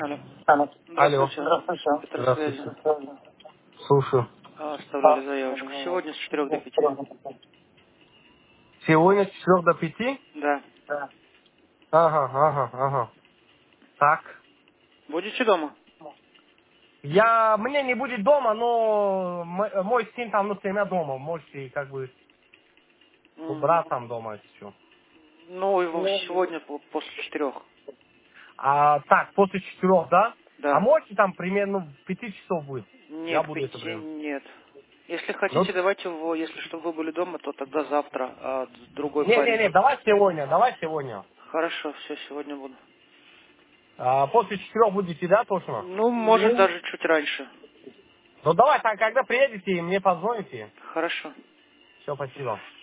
Алло. Алло. Здравствуйте. Петр связи. Здравствуйте. Слушаю. Оставляли заявочку. Сегодня с 4 до 5. Сегодня с 4 до 5? Да. Ага. Так. Будете дома? Мне не будет дома, но мой сын там на семья дома. Можете как бы брат там дома еще. Ну, его сегодня после 4. Так, после 4, да? А Да. можете там примерно в 5 часов будет? Я Нет, буду это 5 время. нет. Если Ну, хотите, давайте его, если чтобы вы были дома, то тогда завтра, а другой парень. не, давай сегодня. Хорошо, все, сегодня буду. После 4 будете, да, точно? Ну, может, даже чуть раньше. Ну давай, так, когда приедете, мне позвоните. Хорошо. Все, спасибо.